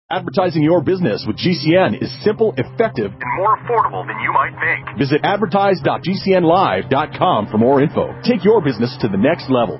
Advertising your business with GCN is simple, effective, and more affordable than you might think. Visit advertise.gcnlive.com for more info. Take your business to the next level.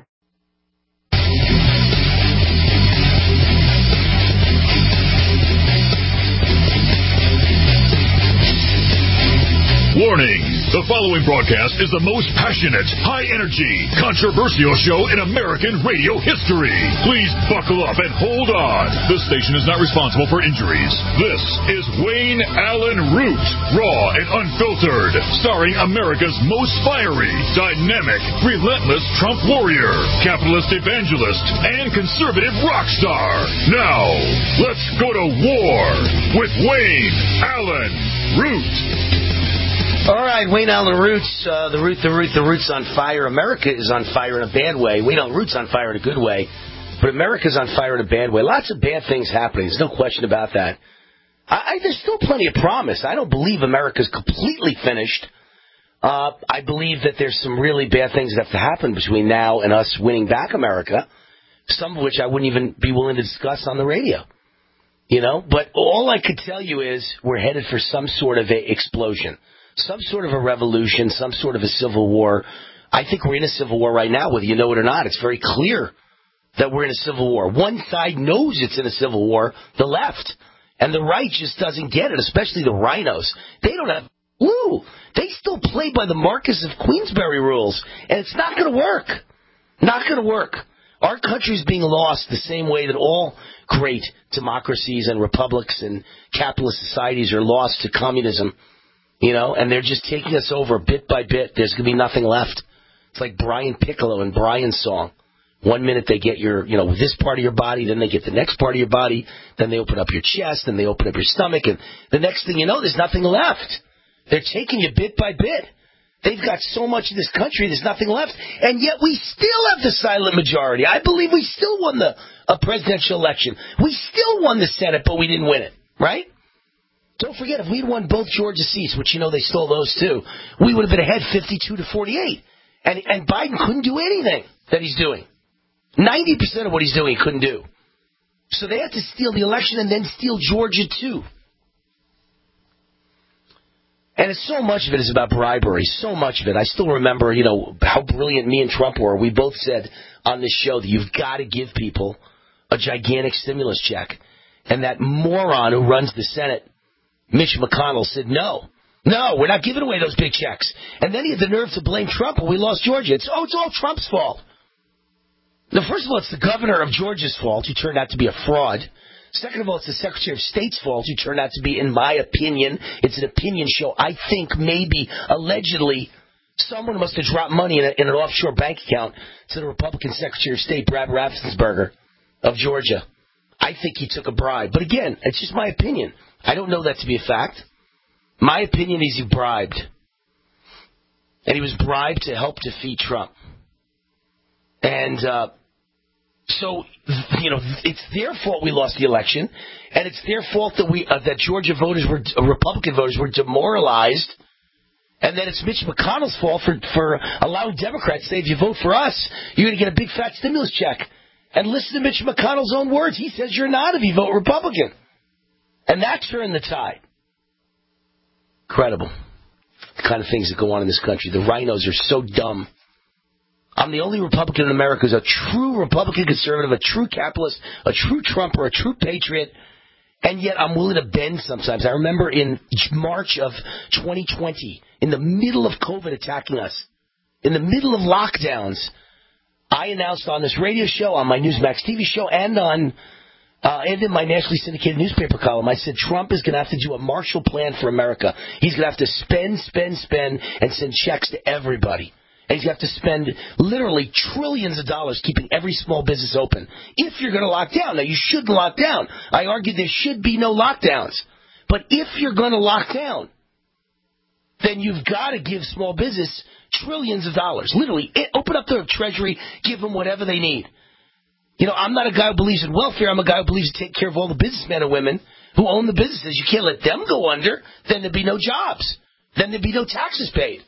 Warning! The following broadcast is the most passionate, high-energy, controversial show in American radio history. Please buckle up and hold on. This station is not responsible for injuries. This is Wayne Allen Root, raw and unfiltered, starring America's most fiery, dynamic, relentless Trump warrior, capitalist evangelist, and conservative rock star. Now, let's go to war with Wayne Allen Root. All right, Wayne Allen Roots, the Roots on fire. America is on fire in a bad way. Wayne Allen Roots on fire in a good way, but America's on fire in a bad way. Lots of bad things happening. There's no question about that. There's still plenty of promise. I don't believe America's completely finished. I believe that there's some really bad things that have to happen between now and us winning back America, some of which I wouldn't even be willing to discuss on the radio. You know, but all I could tell you is we're headed for some sort of a explosion. Some sort of a revolution, some sort of a civil war. I think we're in a civil war right now, whether you know it or not. It's very clear that we're in a civil war. One side knows it's in a civil war, the left. And the right just doesn't get it, especially the rhinos. They don't have clue. They still play by the Marquess of Queensberry rules. And it's not going to work. Not going to work. Our country's being lost the same way that all great democracies and republics and capitalist societies are lost to communism. You know, and they're just taking us over bit by bit. There's going to be nothing left. It's like Brian Piccolo and Brian's song. 1 minute they get your, this part of your body, then they get the next part of your body, then they open up your chest, then they open up your stomach, and the next thing you know, there's nothing left. They're taking you bit by bit. They've got so much of this country, there's nothing left, and yet we still have the silent majority. I believe we still won a presidential election. We still won the Senate, but we didn't win it, right? Don't forget, if we'd won both Georgia seats, which they stole those too, we would have been ahead 52-48. And Biden couldn't do anything that he's doing. 90% of what he's doing he couldn't do. So they had to steal the election and then steal Georgia too. And so much of it is about bribery. So much of it. I still remember, how brilliant me and Trump were. We both said on this show that you've got to give people a gigantic stimulus check. And that moron who runs the Senate, Mitch McConnell, said, no, we're not giving away those big checks. And then he had the nerve to blame Trump when we lost Georgia. It's all Trump's fault. Now, first of all, it's the governor of Georgia's fault, who turned out to be a fraud. Second of all, it's the Secretary of State's fault, who turned out to be, in my opinion, it's an opinion show. I think maybe, allegedly, someone must have dropped money in an offshore bank account to the Republican Secretary of State, Brad Raffensperger of Georgia. I think he took a bribe. But again, it's just my opinion. I don't know that to be a fact. My opinion is he bribed. And he was bribed to help defeat Trump. And so, it's their fault we lost the election. And it's their fault that Georgia Republican voters were demoralized. And then it's Mitch McConnell's fault for allowing Democrats to say, if you vote for us, you're going to get a big fat stimulus check. And listen to Mitch McConnell's own words. He says you're not if you vote Republican. And that turned the tide. Incredible. The kind of things that go on in this country. The rhinos are so dumb. I'm the only Republican in America who's a true Republican conservative, a true capitalist, a true Trumper, a true patriot, and yet I'm willing to bend sometimes. I remember in March of 2020, in the middle of COVID attacking us, in the middle of lockdowns, I announced on this radio show, on my Newsmax TV show, and in my nationally syndicated newspaper column, I said Trump is going to have to do a Marshall Plan for America. He's going to have to spend, and send checks to everybody. And he's going to have to spend literally trillions of dollars keeping every small business open. If you're going to lock down. Now, you shouldn't lock down. I argue there should be no lockdowns. But if you're going to lock down, then you've got to give small business trillions of dollars. Literally, open up their treasury, give them whatever they need. I'm not a guy who believes in welfare. I'm a guy who believes in taking care of all the businessmen and women who own the businesses. You can't let them go under. Then there'd be no jobs. Then there'd be no taxes paid.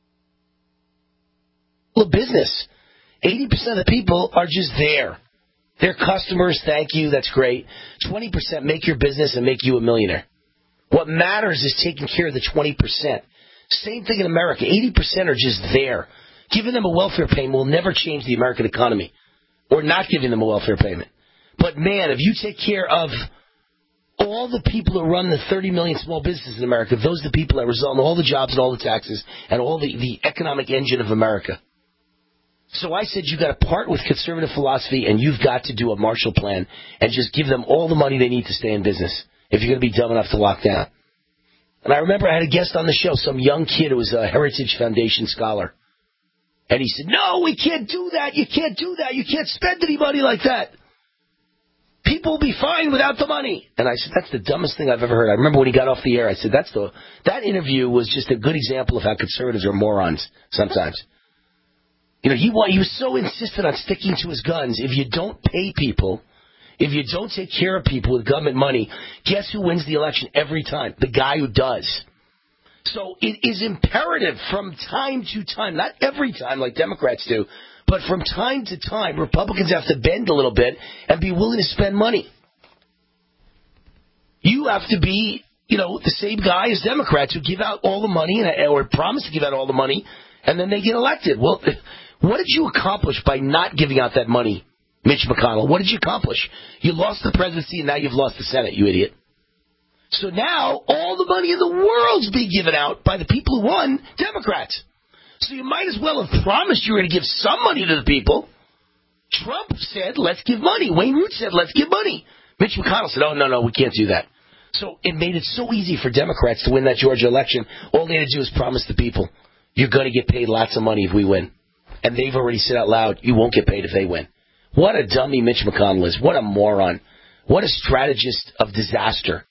Business. 80% of the people are just there. They're customers, thank you, that's great. 20% make your business and make you a millionaire. What matters is taking care of the 20%. Same thing in America. 80% are just there. Giving them a welfare payment will never change the American economy. Or not giving them a welfare payment. But, man, if you take care of all the people who run the 30 million small businesses in America, those are the people that result in all the jobs and all the taxes and all the economic engine of America. So I said you've got to part with conservative philosophy and you've got to do a Marshall Plan and just give them all the money they need to stay in business if you're going to be dumb enough to lock down. And I remember I had a guest on the show, some young kid who was a Heritage Foundation scholar. And he said, no, we can't do that. You can't do that. You can't spend any money like that. People will be fine without the money. And I said, that's the dumbest thing I've ever heard. I remember when he got off the air, I said, that interview was just a good example of how conservatives are morons sometimes. You know, he was so insistent on sticking to his guns. If you don't pay people, if you don't take care of people with government money, guess who wins the election every time? The guy who does. So it is imperative from time to time, not every time like Democrats do, but from time to time, Republicans have to bend a little bit and be willing to spend money. You have to be, the same guy as Democrats who give out all the money or promise to give out all the money, and then they get elected. Well, what did you accomplish by not giving out that money, Mitch McConnell? What did you accomplish? You lost the presidency, and now you've lost the Senate, you idiot. So now all the money in the world's being given out by the people who won, Democrats. So you might as well have promised you were going to give some money to the people. Trump said, let's give money. Wayne Root said, let's give money. Mitch McConnell said, oh, no, we can't do that. So it made it so easy for Democrats to win that Georgia election. All they had to do is promise the people, you're going to get paid lots of money if we win. And they've already said out loud, you won't get paid if they win. What a dummy Mitch McConnell is. What a moron. What a strategist of disaster.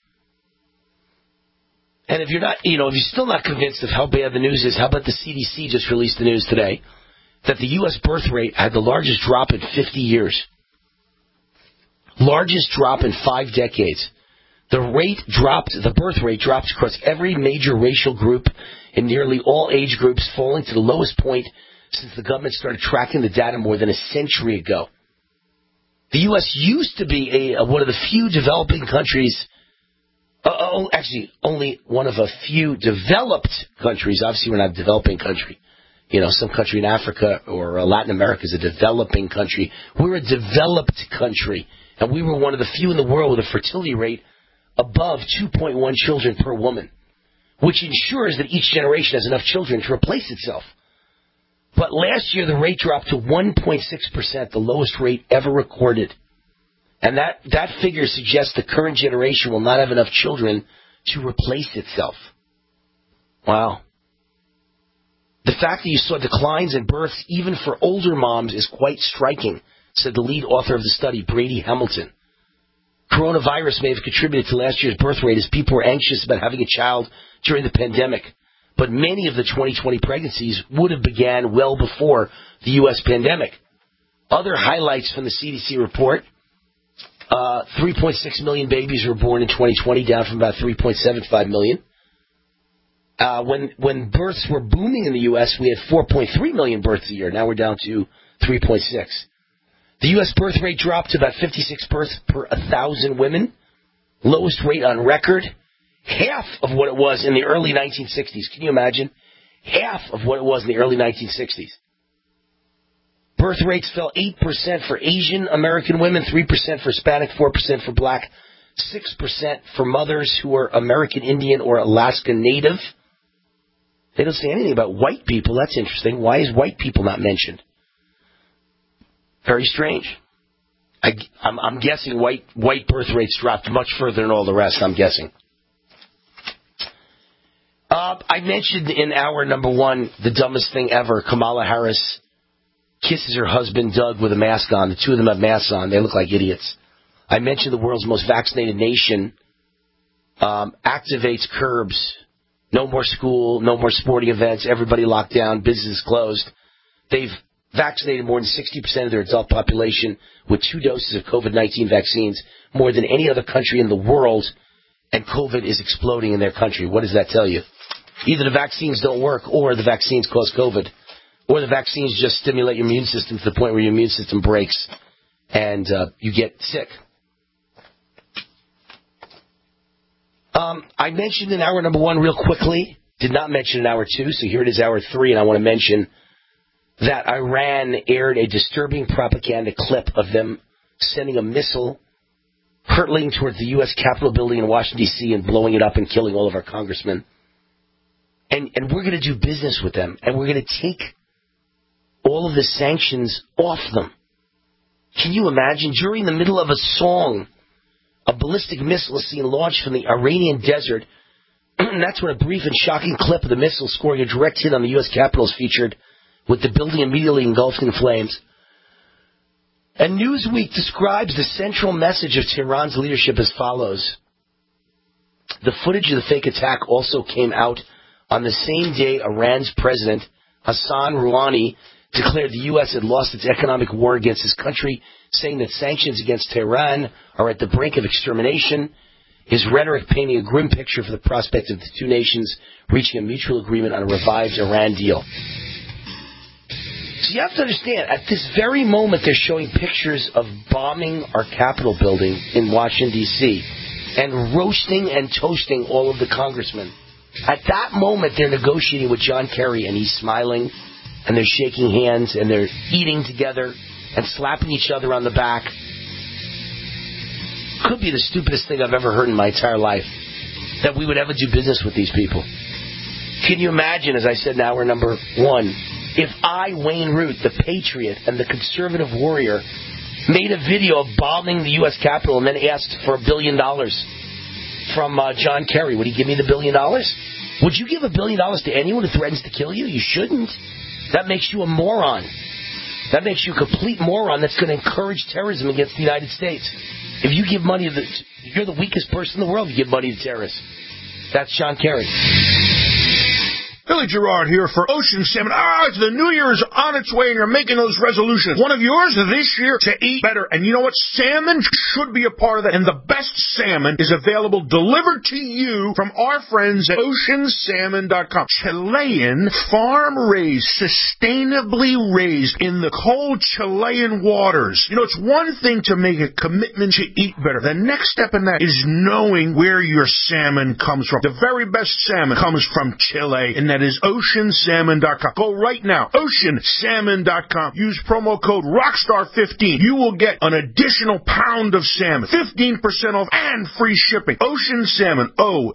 And if you're not, if you're still not convinced of how bad the news is, how about the CDC just released the news today that the U.S. birth rate had the largest drop in 50 years. Largest drop in 5 decades. The birth rate dropped across every major racial group in nearly all age groups, falling to the lowest point since the government started tracking the data more than a century ago. The U.S. used to be one of the few developing countries, only one of a few developed countries. Obviously, we're not a developing country. Some country in Africa or Latin America is a developing country. We're a developed country, and we were one of the few in the world with a fertility rate above 2.1 children per woman, which ensures that each generation has enough children to replace itself. But last year, the rate dropped to 1.6%, the lowest rate ever recorded. And that figure suggests the current generation will not have enough children to replace itself. Wow. The fact that you saw declines in births even for older moms is quite striking, said the lead author of the study, Brady Hamilton. Coronavirus may have contributed to last year's birth rate as people were anxious about having a child during the pandemic. But many of the 2020 pregnancies would have began well before the U.S. pandemic. Other highlights from the CDC report, 3.6 million babies were born in 2020, down from about 3.75 million. When births were booming in the U.S., we had 4.3 million births a year. Now we're down to 3.6. The U.S. birth rate dropped to about 56 births per 1,000 women, lowest rate on record. Half of what it was in the early 1960s. Can you imagine? Half of what it was in the early 1960s. Birth rates fell 8% for Asian American women, 3% for Hispanic, 4% for Black, 6% for mothers who are American Indian or Alaska Native. They don't say anything about white people. That's interesting. Why is white people not mentioned? Very strange. I'm guessing white birth rates dropped much further than all the rest, I'm guessing. I mentioned in hour number 1 the dumbest thing ever. Kamala Harris kisses her husband, Doug, with a mask on. The two of them have masks on. They look like idiots. I mentioned the world's most vaccinated nation activates curbs. No more school, no more sporting events, everybody locked down, businesses closed. They've vaccinated more than 60% of their adult population with 2 doses of COVID-19 vaccines, more than any other country in the world, and COVID is exploding in their country. What does that tell you? Either the vaccines don't work, or the vaccines cause COVID, or the vaccines just stimulate your immune system to the point where your immune system breaks and you get sick. I mentioned in hour number 1 real quickly, did not mention in hour 2, so here it is hour 3, and I want to mention that Iran aired a disturbing propaganda clip of them sending a missile hurtling towards the U.S. Capitol building in Washington, D.C. and blowing it up and killing all of our congressmen. And we're going to do business with them, and we're going to take all of the sanctions off them. Can you imagine? During the middle of a song, a ballistic missile is seen launched from the Iranian desert. And that's when a brief and shocking clip of the missile scoring a direct hit on the U.S. Capitol is featured, with the building immediately engulfed in flames. And Newsweek describes the central message of Tehran's leadership as follows. The footage of the fake attack also came out on the same day Iran's president, Hassan Rouhani, declared the U.S. had lost its economic war against his country, saying that sanctions against Tehran are at the brink of extermination. His rhetoric painting a grim picture for the prospect of the two nations reaching a mutual agreement on a revived Iran deal. So you have to understand, at this very moment, they're showing pictures of bombing our Capitol building in Washington, D.C., and roasting and toasting all of the congressmen. At that moment, they're negotiating with John Kerry, and he's smiling, and they're shaking hands, and they're eating together, and slapping each other on the back. Could be the stupidest thing I've ever heard in my entire life, that we would ever do business with these people. Can you imagine, as I said in hour number 1, if I, Wayne Root, the patriot and the conservative warrior, made a video of bombing the U.S. Capitol and then asked for $1 billion from John Kerry, would he give me the $1 billion? Would you give $1 billion to anyone who threatens to kill you? You shouldn't. That makes you a moron. That makes you a complete moron that's going to encourage terrorism against the United States. If you give money to you're the weakest person in the world, you give money to terrorists. That's John Kerry. Billy Gerard here for Ocean Salmon. The New Year is on its way and you're making those resolutions. One of yours this year to eat better. And you know what? Salmon should be a part of that. And the best salmon is available delivered to you from our friends at oceansalmon.com. Chilean, farm-raised, sustainably raised in the cold Chilean waters. You know, it's one thing to make a commitment to eat better. The next step in that is knowing where your salmon comes from. The very best salmon comes from Chile, and that is oceansalmon.com. Go right now, oceansalmon.com. Use promo code ROCKSTAR15. You will get an additional pound of salmon, 15% off, and free shipping. Ocean Salmon,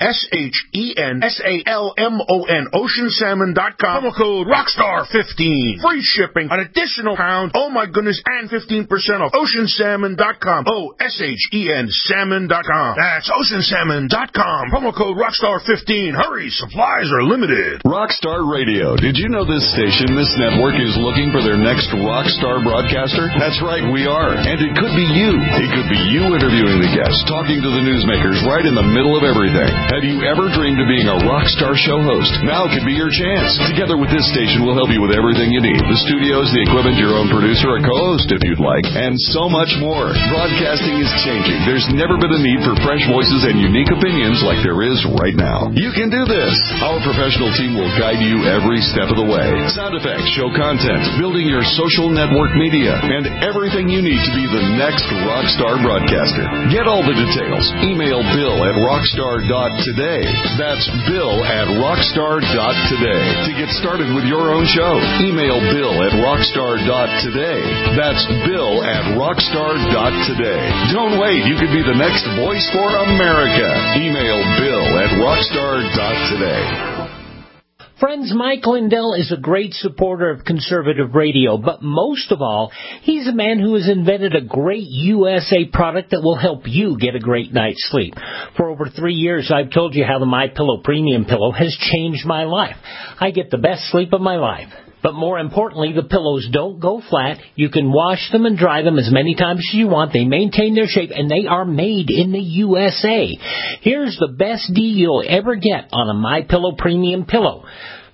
OCEANSALMON, oceansalmon.com. Promo code ROCKSTAR15. Free shipping, an additional pound, oh my goodness, and 15% off. Oceansalmon.com, OSHEN salmon.com. That's oceansalmon.com. Promo code ROCKSTAR15. Hurry, supplies are limited. Rockstar Radio. Did you know this station, this network, is looking for their next rockstar broadcaster? That's right, we are. And it could be you. It could be you interviewing the guests, talking to the newsmakers right in the middle of everything. Have you ever dreamed of being a rockstar show host? Now could be your chance. Together with this station, we'll help you with everything you need. The studios, the equipment, your own producer, a co-host if you'd like, and so much more. Broadcasting is changing. There's never been a need for fresh voices and unique opinions like there is right now. You can do this. Our professional team will guide you every step of the way. Sound effects, show content, building your social network media, and everything you need to be the next rockstar broadcaster. Get all the details. Email Bill at rockstar.today. That's Bill at rockstar.today. To get started with your own show, email Bill at rockstar.today. That's Bill at rockstar.today. Don't wait. You could be the next voice for America. Email Bill at rockstar.today. Friends, Mike Lindell is a great supporter of conservative radio, but most of all, he's a man who has invented a great USA product that will help you get a great night's sleep. For over 3 years, I've told you how the MyPillow Premium Pillow has changed my life. I get the best sleep of my life. But more importantly, the pillows don't go flat. You can wash them and dry them as many times as you want. They maintain their shape, and they are made in the USA. Here's the best deal you'll ever get on a MyPillow Premium Pillow.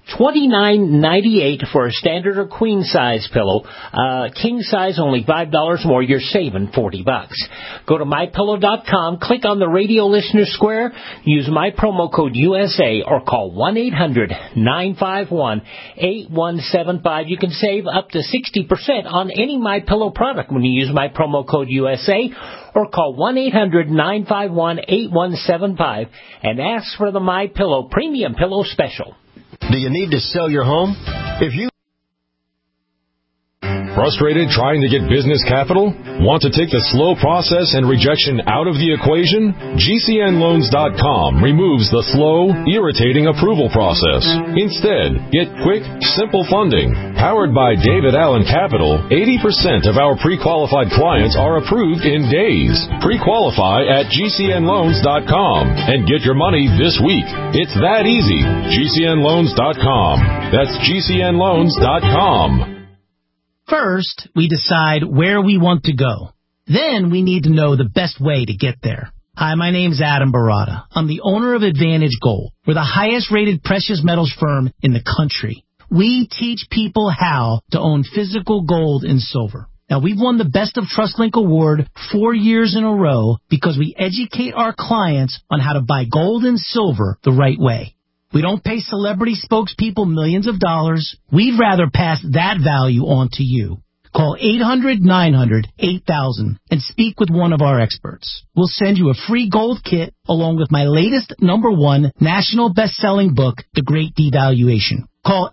$29.98 for a standard or queen size pillow. King size only $5 more. You're saving $40. Go to MyPillow.com, click on the radio listener square, use my promo code USA, or call 1-800-951-8175. You can save up to 60% on any MyPillow product when you use my promo code USA, or call 1-800-951-8175 and ask for the MyPillow Premium Pillow Special. Do you need to sell your home? If you Frustrated trying to get business capital? Want to take the slow process and rejection out of the equation? GCNLoans.com removes the slow, irritating approval process. Instead, get quick, simple funding. Powered by David Allen Capital, 80% of our pre-qualified clients are approved in days. Pre-qualify at GCNLoans.com and get your money this week. It's that easy. GCNLoans.com. That's GCNLoans.com. First, we decide where we want to go. Then we need to know the best way to get there. Hi, my name's Adam Barata. I'm the owner of Advantage Gold. We're the highest rated precious metals firm in the country. We teach people how to own physical gold and silver. Now, we've won the Best of TrustLink Award 4 years in a row because we educate our clients on how to buy gold and silver the right way. We don't pay celebrity spokespeople millions of dollars. We'd rather pass that value on to you. Call 800-900-8000 and speak with one of our experts. We'll send you a free gold kit along with my latest #1 national best-selling book, The Great Devaluation. Call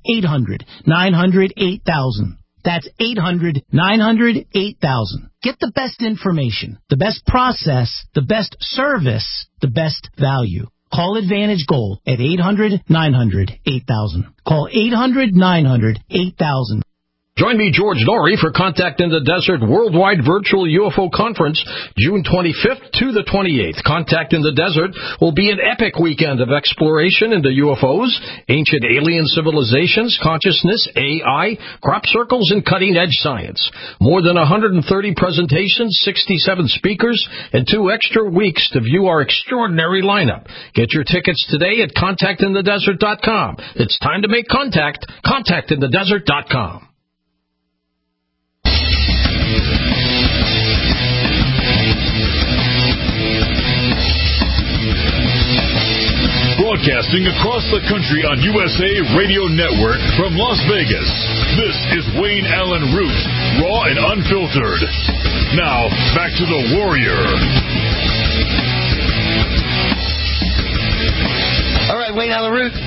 800-900-8000. That's 800-900-8000. Get the best information, the best process, the best service, the best value. Call Advantage Gold at 800-900-8000. Call 800-900-8000. Join me, George Norrie, for Contact in the Desert Worldwide Virtual UFO Conference, June 25th to the 28th. Contact in the Desert will be an epic weekend of exploration into UFOs, ancient alien civilizations, consciousness, AI, crop circles, and cutting-edge science. More than 130 presentations, 67 speakers, and 2 extra weeks to view our extraordinary lineup. Get your tickets today at contactinthedesert.com. It's time to make contact. Contactinthedesert.com. Broadcasting across the country on USA Radio Network from Las Vegas, this is Wayne Allen Root, raw and unfiltered. Now, back to the Warrior. All right, Wayne Allen Root.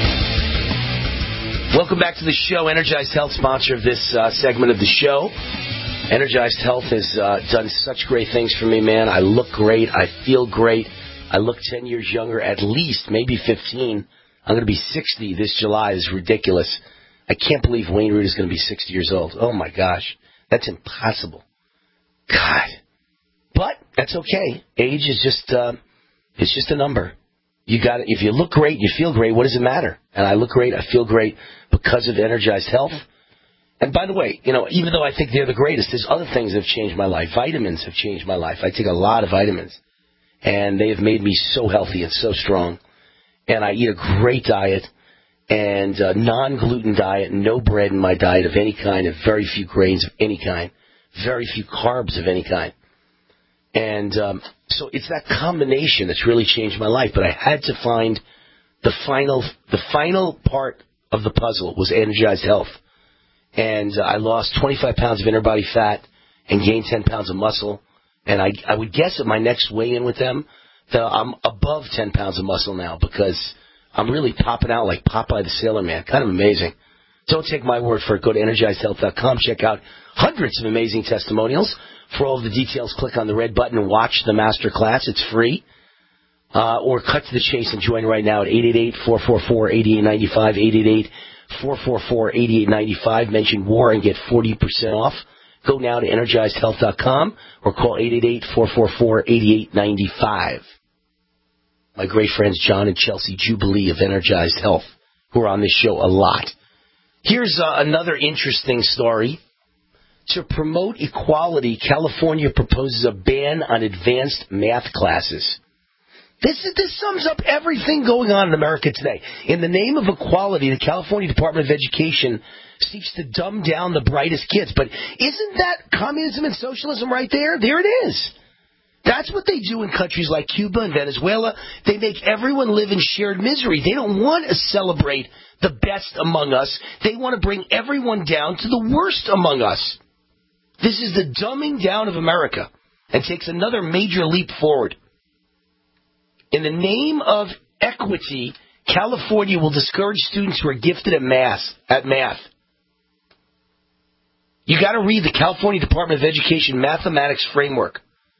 Welcome back to the show. Energized Health, sponsor of this segment of the show. Energized Health has done such great things for me, man. I look great. I feel great. I look 10 years younger, at least, maybe 15. I'm going to be 60 this July. It's ridiculous. I can't believe Wayne Root is going to be 60 years old. Oh, my gosh. That's impossible. God. But that's okay. Age is just it's just a number. You got it. If you look great, you feel great, what does it matter? And I look great, I feel great because of Energized Health. And by the way, you know, even though I think they're the greatest, there's other things that have changed my life. Vitamins have changed my life. I take a lot of vitamins. And they have made me so healthy and so strong. And I eat a great diet and non-gluten diet, no bread in my diet of any kind, and very few grains of any kind, very few carbs of any kind. And so it's that combination that's really changed my life. But I had to find the final part of the puzzle was Energized Health. And I lost 25 pounds of inner body fat and gained 10 pounds of muscle. And I would guess at my next weigh-in with them that I'm above 10 pounds of muscle now because I'm really popping out like Popeye the Sailor Man. Kind of amazing. Don't take my word for it. Go to EnergizedHealth.com. Check out hundreds of amazing testimonials. For all of the details, click on the red button and watch the master class. It's free. Or cut to the chase and join right now at 888-444-8895, 888-444-8895. Mention WAR and get 40% off. Go now to EnergizedHealth.com or call 888-444-8895. My great friends John and Chelsea Jubilee of Energized Health, who are on this show a lot. Here's another interesting story. To promote equality, California proposes a ban on advanced math classes. This sums up everything going on in America today. In the name of equality, the California Department of Education seeks to dumb down the brightest kids. But isn't that communism and socialism right there? There it is. That's what they do in countries like Cuba and Venezuela. They make everyone live in shared misery. They don't want to celebrate the best among us. They want to bring everyone down to the worst among us. This is the dumbing down of America and takes another major leap forward. In the name of equity, California will discourage students who are gifted at math. You got to read the California Department of Education mathematics framework.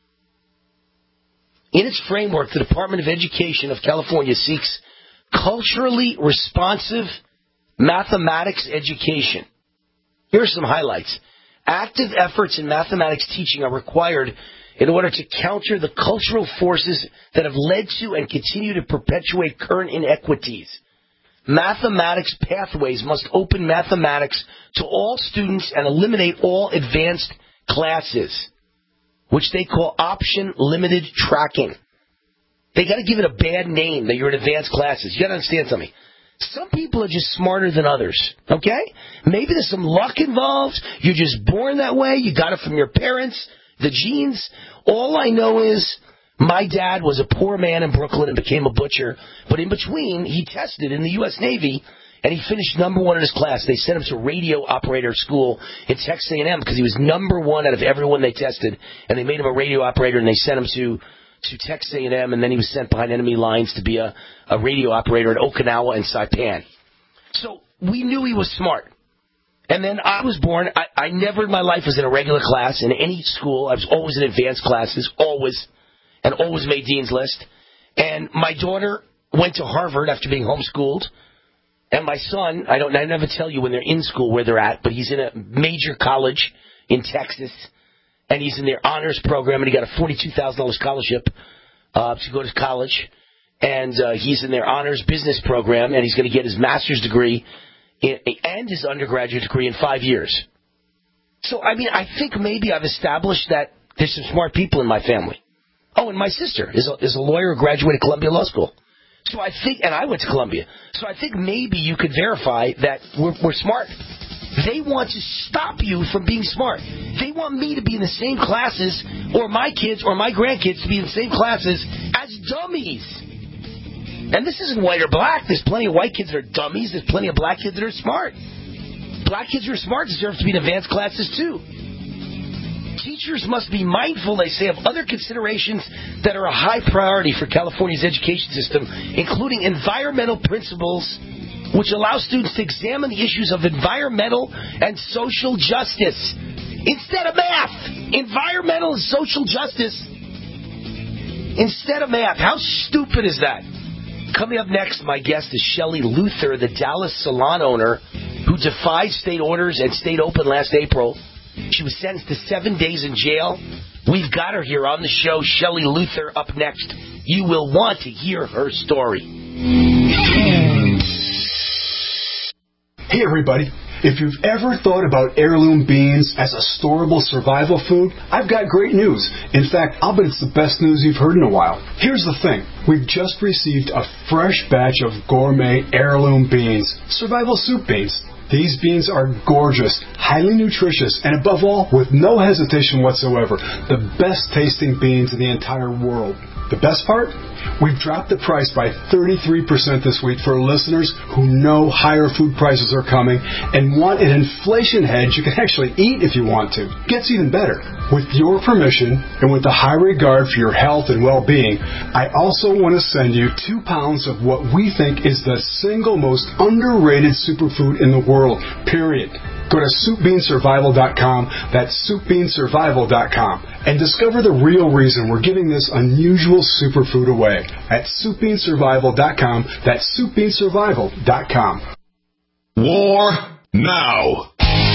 In its framework, the Department of Education of California seeks culturally responsive mathematics education. Here are some highlights. Active efforts in mathematics teaching are required in order to counter the cultural forces that have led to and continue to perpetuate current inequities. Mathematics pathways must open mathematics to all students and eliminate all advanced classes, which they call option-limited tracking. They got to give it a bad name that you're in advanced classes. You got to understand something. Some people are just smarter than others, okay? Maybe there's some luck involved. You're just born that way. You got it from your parents, the genes. All I know is my dad was a poor man in Brooklyn and became a butcher. But in between, he tested in the U.S. Navy, and he finished number one in his class. They sent him to radio operator school at Texas A&M because he was number one out of everyone they tested. And they made him a radio operator, and they sent him to Texas A&M, and then he was sent behind enemy lines to be a radio operator at Okinawa and Saipan. So we knew he was smart. And then I was born. I never in my life was in a regular class in any school. I was always in advanced classes, always, and always made Dean's List. And my daughter went to Harvard after being homeschooled. And my son, I never tell you when they're in school where they're at, but he's in a major college in Texas. And he's in their honors program, and he got a $42,000 scholarship to go to college. And he's in their honors business program, and he's going to get his master's degree and his undergraduate degree in 5 years. So, I mean, I think maybe I've established that there's some smart people in my family. Oh, and my sister is a lawyer who graduated Columbia Law School. So I think, and I went to Columbia. So I think maybe you could verify that we're smart. They want to stop you from being smart. They want me to be in the same classes, or my kids or my grandkids to be in the same classes as dummies. And this isn't white or black. There's plenty of white kids that are dummies. There's plenty of black kids that are smart. Black kids who are smart deserve to be in advanced classes too. Teachers must be mindful, they say, of other considerations that are a high priority for California's education system, including environmental principles, which allow students to examine the issues of environmental and social justice. Instead of math, environmental and social justice instead of math. How stupid is that? Coming up next, my guest is Shelley Luther, the Dallas salon owner who defied state orders and stayed open last April. She was sentenced to 7 days in jail. We've got her here on the show, Shelley Luther, up next. You will want to hear her story. Hey, everybody. If you've ever thought about heirloom beans as a storable survival food, I've got great news. In fact, I'll bet it's the best news you've heard in a while. Here's the thing. We've just received a fresh batch of gourmet heirloom beans, survival soup beans. These beans are gorgeous, highly nutritious, and above all, with no hesitation whatsoever, the best tasting beans in the entire world. The best part? We've dropped the price by 33% this week for listeners who know higher food prices are coming and want an inflation hedge you can actually eat if you want to. Gets even better. With your permission and with the high regard for your health and well-being, I also want to send you 2 pounds of what we think is the single most underrated superfood in the world, period. Go to SoupBeanSurvival.com, that's SoupBeanSurvival.com, and discover the real reason we're giving this unusual superfood away at SoupBeanSurvival.com, that's SoupBeanSurvival.com. War now.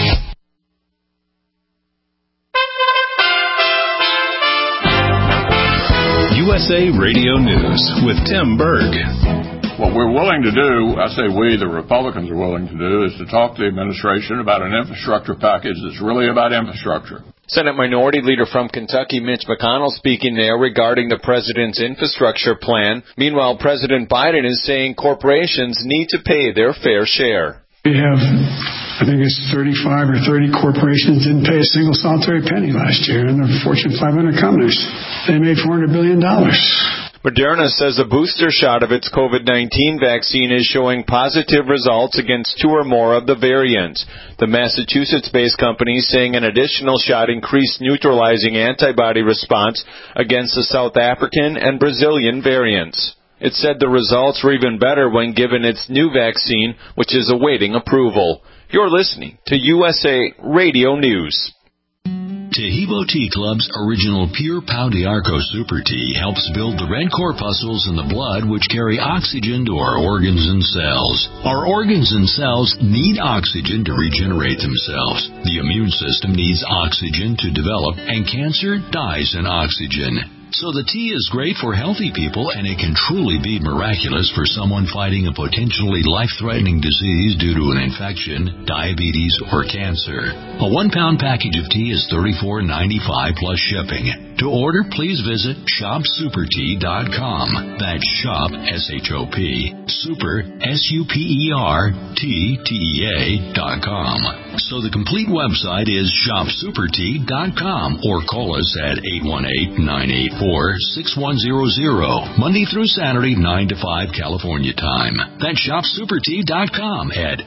USA Radio News with Tim Berg. What we're willing to do, I say we, the Republicans are willing to do, is to talk to the administration about an infrastructure package that's really about infrastructure. Senate Minority Leader from Kentucky, Mitch McConnell, speaking there regarding the president's infrastructure plan. Meanwhile, President Biden is saying corporations need to pay their fair share. We have, I think it's 35 or 30 corporations didn't pay a single solitary penny last year, and they're Fortune 500 companies. They made $400 billion. Moderna says a booster shot of its COVID-19 vaccine is showing positive results against 2 or more of the variants. The Massachusetts-based company is saying an additional shot increased neutralizing antibody response against the South African and Brazilian variants. It said the results were even better when given its new vaccine, which is awaiting approval. You're listening to USA Radio News. Taheebo Tea Club's original Pure Pau d'Arco Super Tea helps build the red corpuscles in the blood which carry oxygen to our organs and cells. Our organs and cells need oxygen to regenerate themselves. The immune system needs oxygen to develop, and cancer dies in oxygen. So the tea is great for healthy people, and it can truly be miraculous for someone fighting a potentially life-threatening disease due to an infection, diabetes, or cancer. A 1-pound package of tea is $34.95 plus shipping. To order, please visit shopsupertea.com. That's shop, S-H-O-P, super, S-U-P-E-R-T-T-E-A.com. So the complete website is shopsupertea.com, or call us at 818-984-6100, Monday through Saturday, 9 to 5 California time. That's shopsupertea.com at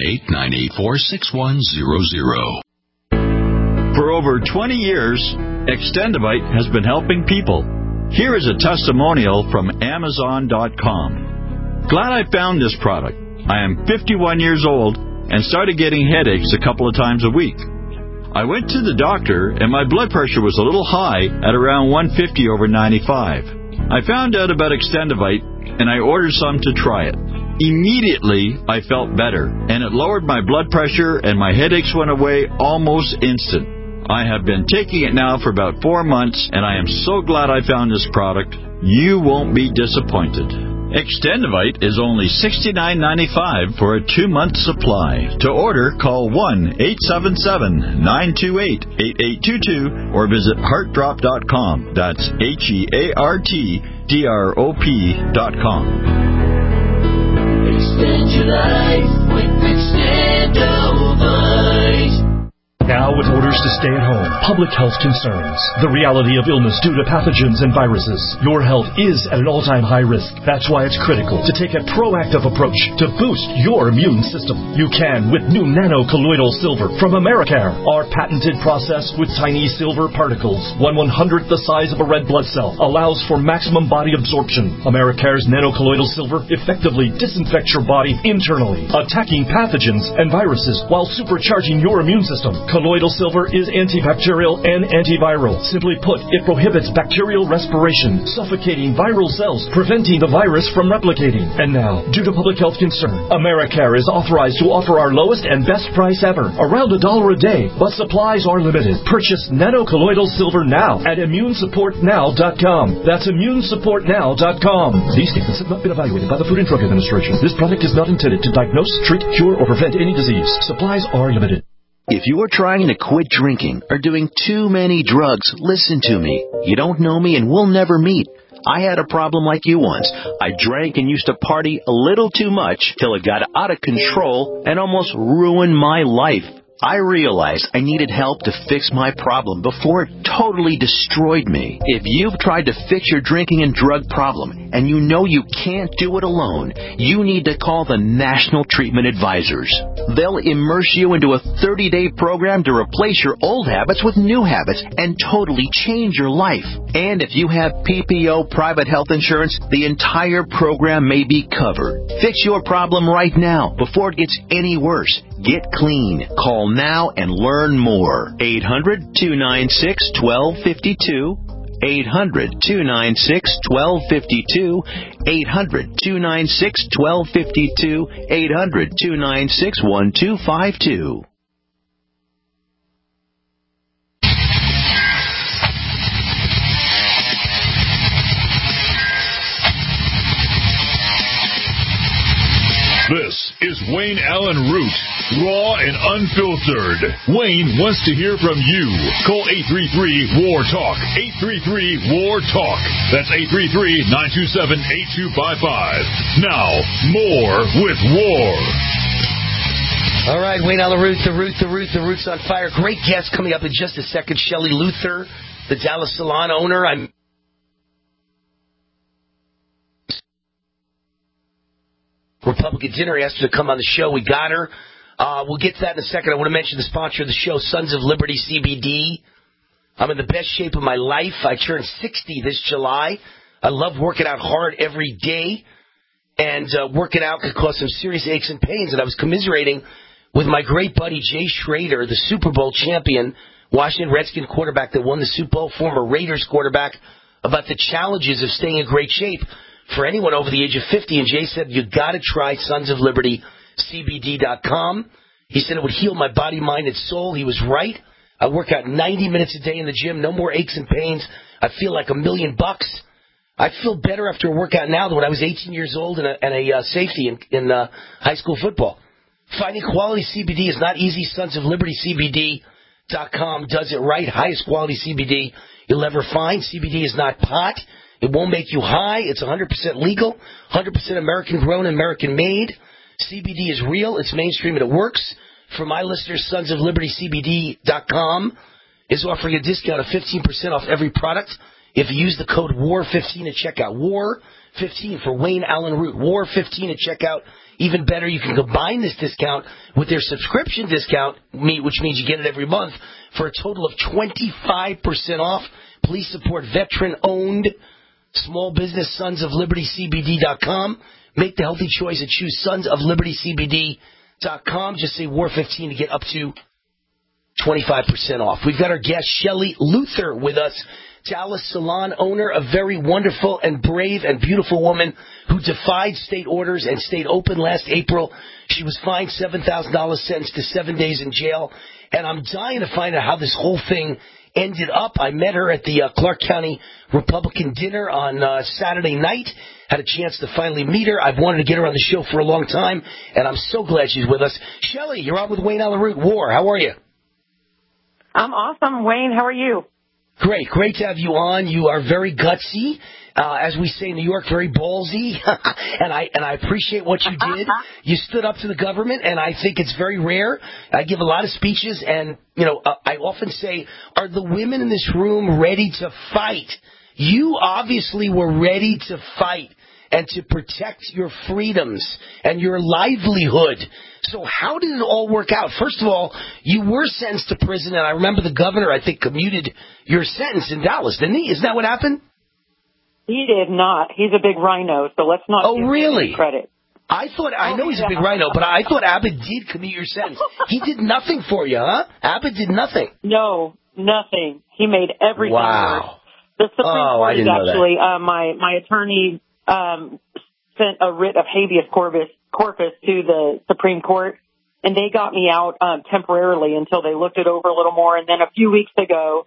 818-984-6100. For over 20 years, Extendivite has been helping people. Here is a testimonial from Amazon.com. Glad I found this product. I am 51 years old and started getting headaches a couple of times a week. I went to the doctor and my blood pressure was a little high at around 150 over 95. I found out about Extendivite and I ordered some to try it. Immediately, I felt better, and it lowered my blood pressure and my headaches went away almost instant. I have been taking it now for about 4 months, and I am so glad I found this product. You won't be disappointed. Extendivite is only $69.95 for a 2-month supply. To order, call 1-877-928-8822 or visit heartdrop.com. That's HEARTDROP.com. Extend your life with Extendivite. Now with orders to stay at home, public health concerns, the reality of illness due to pathogens and viruses, your health is at an all-time high risk. That's why it's critical to take a proactive approach to boost your immune system. You can with new nano-colloidal silver from Americare. Our patented process with tiny silver particles, 1/100th the size of a red blood cell, allows for maximum body absorption. Americare's nano-colloidal silver effectively disinfects your body internally, attacking pathogens and viruses while supercharging your immune system. Colloidal silver is antibacterial and antiviral. Simply put, it prohibits bacterial respiration, suffocating viral cells, preventing the virus from replicating. And now, due to public health concern, Americare is authorized to offer our lowest and best price ever, around $1 a day, but supplies are limited. Purchase nano-colloidal silver now at immunesupportnow.com. That's immunesupportnow.com. These statements have not been evaluated by the Food and Drug Administration. This product is not intended to diagnose, treat, cure, or prevent any disease. Supplies are limited. If you are trying to quit drinking or doing too many drugs, listen to me. You don't know me and we'll never meet. I had a problem like you once. I drank and used to party a little too much till it got out of control and almost ruined my life. I realized I needed help to fix my problem before it totally destroyed me. If you've tried to fix your drinking and drug problem and you know you can't do it alone, you need to call the National Treatment Advisors. They'll immerse you into a 30-day program to replace your old habits with new habits and totally change your life. And if you have PPO private health insurance, the entire program may be covered. Fix your problem right now before it gets any worse. Get clean. Call now and learn more. 800-296-1252. 800-296-1252. 800-296-1252. 800-296-1252. This is Wayne Allen Root, raw and unfiltered. Wayne wants to hear from you. Call 833-WAR-TALK. 833-WAR-TALK. That's 833-927-8255. Now, more with War. All right, Wayne Allen Root, the Root's on fire. Great guest coming up in just a second. Shelley Luther, the Dallas Salon owner. Republican dinner asked her to come on the show. We got her. We'll get to that in a second. I want to mention the sponsor of the show, Sons of Liberty CBD. I'm in the best shape of my life. I turned 60 this July. I love working out hard every day. And working out could cause some serious aches and pains. And I was commiserating with my great buddy Jay Schrader, the Super Bowl champion, Washington Redskin quarterback that won the Super Bowl, former Raiders quarterback, about the challenges of staying in great shape for anyone over the age of 50. And Jay said, you got to try sonsoflibertycbd.com. He said it would heal my body, mind, and soul. He was right. I work out 90 minutes a day in the gym. No more aches and pains. I feel like $1 million. I feel better after a workout now than when I was 18 years old and a safety in high school football. Finding quality CBD is not easy. sonsoflibertycbd.com does it right. Highest quality CBD you'll ever find. CBD is not pot. It won't make you high. It's 100% legal, 100% American grown, American made. CBD is real. It's mainstream and it works. For my listeners, sonsoflibertycbd.com is offering a discount of 15% off every product if you use the code WAR15 at checkout. WAR15 for Wayne Allen Root. WAR15 at checkout. Even better, you can combine this discount with their subscription discount, which means you get it every month, for a total of 25% off. Please support veteran-owned small business, sonsoflibertycbd.com. Make the healthy choice and choose sonsoflibertycbd.com. Just say WAR15 to get up to 25% off. We've got our guest, Shelley Luther, with us. Dallas Salon owner, a very wonderful and brave and beautiful woman who defied state orders and stayed open last April. She was fined $7,000, sentenced to 7 days in jail. And I'm dying to find out how this whole thing ended up. I met her at the Clark County Republican dinner on Saturday night. Had a chance to finally meet her. I've wanted to get her on the show for a long time, and I'm so glad she's with us. Shelley, you're on with Wayne Allen Root. War, how are you? I'm awesome, Wayne. How are you? Great to have you on. You are very gutsy, as we say in New York, very ballsy, and I appreciate what you did. You stood up to the government, and I think it's very rare. I give a lot of speeches, and I often say, are the women in this room ready to fight? You obviously were ready to fight and to protect your freedoms and your livelihood. So how did it all work out? First of all, you were sentenced to prison, and I remember the governor, I think, commuted your sentence in Dallas, didn't he? Isn't that what happened? He did not. He's a big rhino, so let's not give him credit. I know he's a big rhino, but I thought Abbott did commute your sentence. He did nothing for you, huh? Abbott did nothing. No, nothing. He made everything worse. The Supreme Court is actually, my attorney sent a writ of habeas corpus to the Supreme Court, and they got me out temporarily until they looked it over a little more. And then a few weeks ago,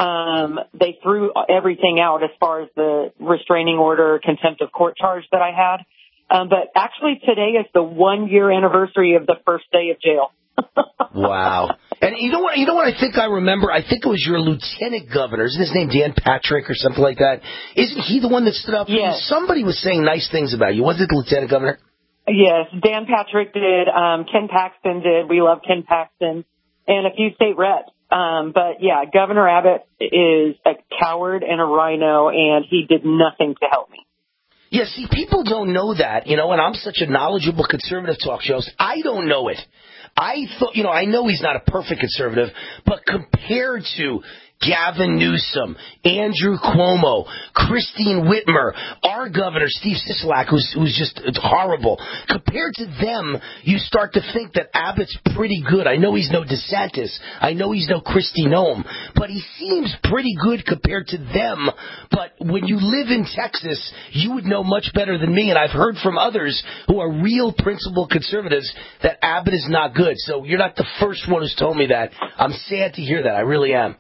they threw everything out as far as the restraining order, contempt of court charge that I had. But actually today is the 1-year anniversary of the first day of jail. Wow. And you know what I think I remember? I think it was your lieutenant governor. Isn't his name Dan Patrick or something like that? Isn't he the one that stood up? Yes. Somebody was saying nice things about you. Was it the lieutenant governor? Yes, Dan Patrick did. Ken Paxton did. We love Ken Paxton. And a few state reps. But yeah, Governor Abbott is a coward and a rhino, and he did nothing to help me. Yeah, see, people don't know that, and I'm such a knowledgeable conservative talk shows. I don't know it. I thought, I know he's not a perfect conservative, but compared to Gavin Newsom, Andrew Cuomo, Christine Whitmer, our governor, Steve Sisolak, who's just horrible. Compared to them, you start to think that Abbott's pretty good. I know he's no DeSantis. I know he's no Kristi Noem. But he seems pretty good compared to them. But when you live in Texas, you would know much better than me. And I've heard from others who are real principled conservatives that Abbott is not good. So you're not the first one who's told me that. I'm sad to hear that. I really am.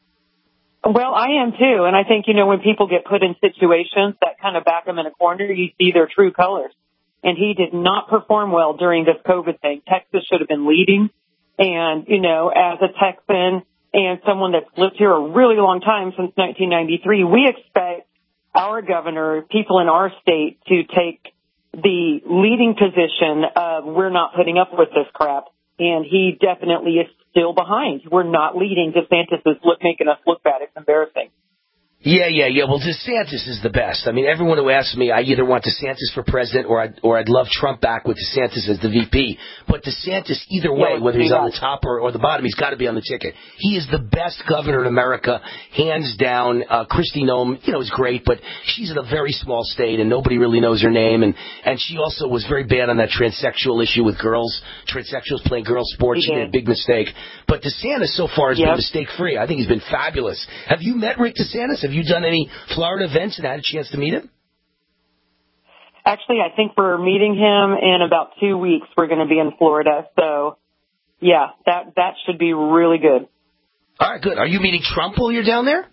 Well, I am too, and I think, when people get put in situations that kind of back them in a corner, you see their true colors. and he did not perform well during this COVID thing. Texas should have been leading. And, you know, as a Texan and someone that's lived here a really long time, since 1993, we expect our governor, people in our state, to take the leading position of we're not putting up with this crap. And he definitely is still behind. We're not leading. DeSantis is making us look bad. It's embarrassing. Yeah. Well, DeSantis is the best. I mean, everyone who asks me, I either want DeSantis for president or I'd love Trump back with DeSantis as the VP. But DeSantis, either way, whether he's on the top or the bottom, he's got to be on the ticket. He is the best governor in America, hands down. Kristi Noem, you know, is great, but she's in a very small state and nobody really knows her name. And she also was very bad on that transsexual issue with girls, transsexuals playing girls sports. She made a big mistake. But DeSantis so far has been mistake-free. I think he's been fabulous. Have you met Rick DeSantis? Have you done any Florida events and had a chance to meet him? Actually, I think we're meeting him in about 2 weeks. We're going to be in Florida. So, yeah, that should be really good. All right, good. Are you meeting Trump while you're down there?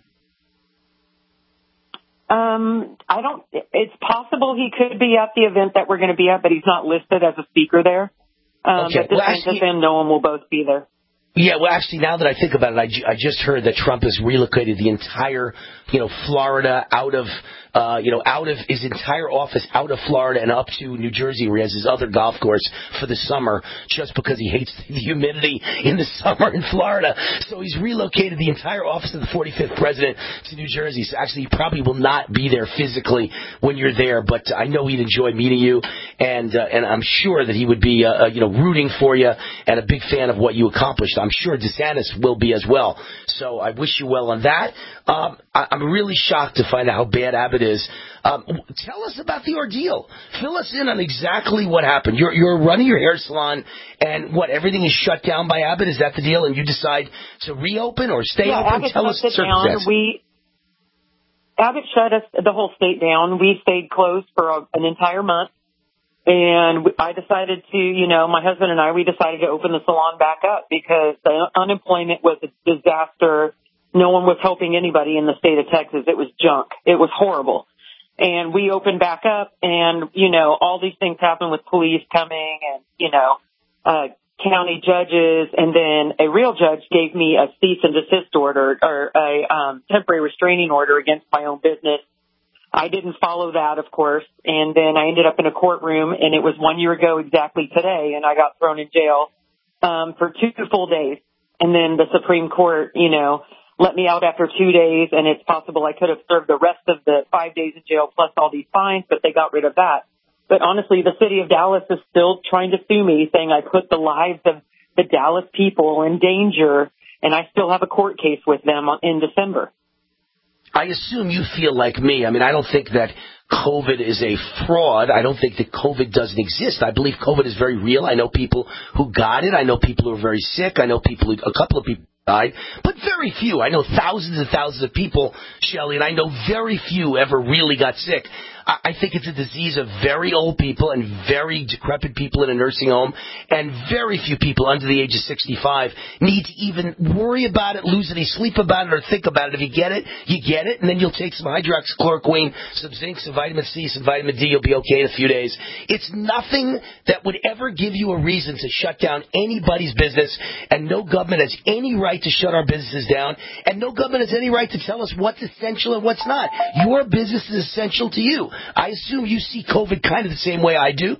It's possible he could be at the event that we're going to be at, but he's not listed as a speaker there. Okay. But DeSantis and Noem will both be there. Yeah, well, actually, now that I think about it, I just heard that Trump has relocated the entire, Florida out of his entire office out of Florida and up to New Jersey, where he has his other golf course for the summer, just because he hates the humidity in the summer in Florida. So he's relocated the entire office of the 45th president to New Jersey. So actually, he probably will not be there physically when you're there, but I know he'd enjoy meeting you, and I'm sure that he would be, rooting for you and a big fan of what you accomplished. I'm sure DeSantis will be as well. So I wish you well on that. I'm really shocked to find out how bad Abbott is. Tell us about the ordeal. Fill us in on exactly what happened. You're running your hair salon, and everything is shut down by Abbott? Is that the deal? And you decide to reopen or stay open? Abbott Tell us the circumstances. Abbott shut the whole state down. We stayed closed for an entire month. And I decided to, my husband and we decided to open the salon back up because the unemployment was a disaster. No one was helping anybody in the state of Texas. It was junk. It was horrible. And we opened back up and, all these things happened with police coming and, county judges. And then a real judge gave me a cease and desist order or a temporary restraining order against my own business. I didn't follow that, of course, and then I ended up in a courtroom, and it was 1 year ago exactly today, and I got thrown in jail for 2 full days. And then the Supreme Court, let me out after 2 days, and it's possible I could have served the rest of the 5 days in jail plus all these fines, but they got rid of that. But honestly, the city of Dallas is still trying to sue me, saying I put the lives of the Dallas people in danger, and I still have a court case with them in December. I assume you feel like me. I mean, I don't think that COVID is a fraud. I don't think that COVID doesn't exist. I believe COVID is very real. I know people who got it. I know people who are very sick. I know a couple of people died, but very few. I know thousands and thousands of people, Shelley, and I know very few ever really got sick. I think it's a disease of very old people and very decrepit people in a nursing home, and very few people under the age of 65 need to even worry about it, lose any sleep about it, or think about it. If you get it, you get it, and then you'll take some hydroxychloroquine, some zinc, some vitamin C, some vitamin D. You'll be okay in a few days. It's nothing that would ever give you a reason to shut down anybody's business, and no government has any right to shut our businesses down, and no government has any right to tell us what's essential and what's not. Your business is essential to you. I assume you see COVID kind of the same way I do.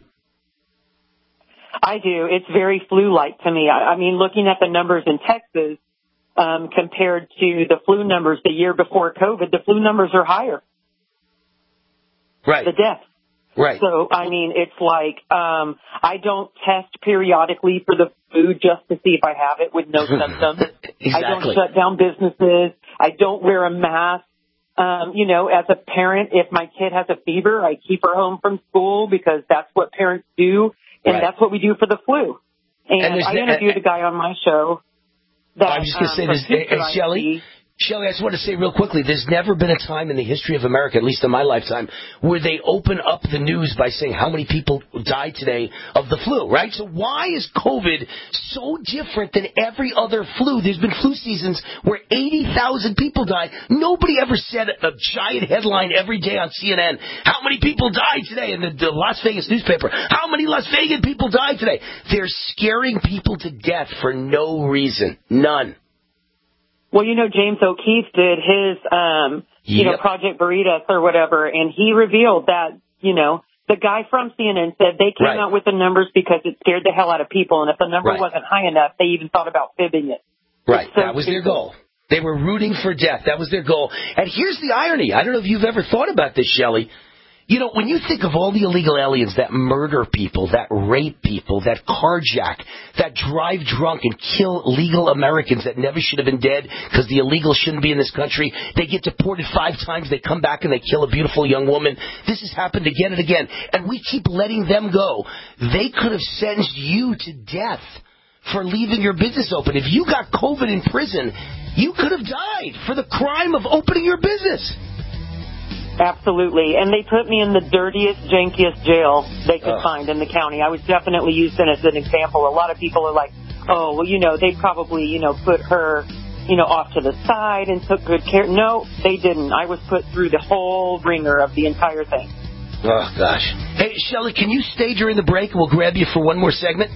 I do. It's very flu-like to me. I mean, looking at the numbers in Texas compared to the flu numbers the year before COVID, the flu numbers are higher. Right. The deaths. Right. So, I mean, it's like I don't test periodically for the flu just to see if I have it with no symptoms. Exactly. I don't shut down businesses. I don't wear a mask. As a parent, if my kid has a fever, I keep her home from school because that's what parents do, and that's what we do for the flu. And I interviewed a guy on my show. I was just going to say, Shelley, Shelley, I just want to say real quickly, there's never been a time in the history of America, at least in my lifetime, where they open up the news by saying how many people died today of the flu, right? So why is COVID so different than every other flu? There's been flu seasons where 80,000 people died. Nobody ever said a giant headline every day on CNN, how many people died today in the Las Vegas newspaper? How many Las Vegas people died today? They're scaring people to death for no reason. None. Well, James O'Keefe did his, Project Burritos or whatever, and he revealed that, the guy from CNN said they came out with the numbers because it scared the hell out of people, and if the number wasn't high enough, they even thought about fibbing it. Right, so that was their goal. They were rooting for death. That was their goal. And here's the irony. I don't know if you've ever thought about this, Shelley. When you think of all the illegal aliens that murder people, that rape people, that carjack, that drive drunk and kill legal Americans that never should have been dead because the illegals shouldn't be in this country, they get deported 5 times, they come back and they kill a beautiful young woman. This has happened again and again, and we keep letting them go. They could have sentenced you to death for leaving your business open. If you got COVID in prison, you could have died for the crime of opening your business. Absolutely. And they put me in the dirtiest, jankiest jail they could find in the county. I was definitely used as an example. A lot of people are like, oh, well, they probably, put her, off to the side and took good care. No, they didn't. I was put through the whole ringer of the entire thing. Oh, gosh. Hey, Shelley, can you stay during the break and we'll grab you for one more segment?